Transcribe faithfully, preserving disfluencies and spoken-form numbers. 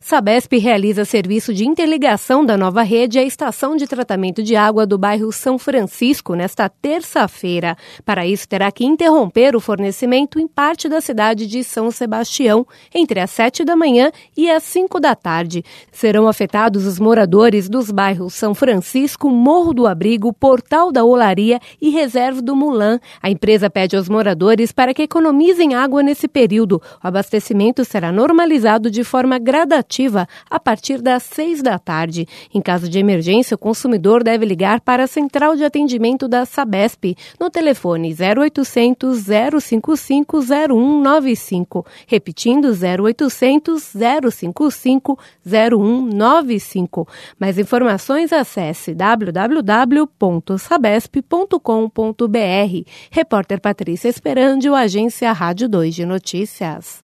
Sabesp realiza serviço de interligação da nova rede à estação de tratamento de água do bairro São Francisco nesta terça-feira. Para isso, terá que interromper o fornecimento em parte da cidade de São Sebastião, entre as sete da manhã e as cinco da tarde. Serão afetados os moradores dos bairros São Francisco, Morro do Abrigo, Portal da Olaria e Reserva do Mulan. A empresa pede aos moradores para que economizem água nesse período. O abastecimento será normalizado de forma gradativa a partir das seis da tarde. Em caso de emergência, o consumidor deve ligar para a central de atendimento da Sabesp no telefone zero oitocentos, zero cinco cinco, zero um nove cinco. Repetindo, zero oitocentos, zero cinco cinco, zero um nove cinco. Mais informações, acesse w w w ponto sabesp ponto com ponto b r. Repórter Patrícia Esperandio, Agência Rádio dois de Notícias.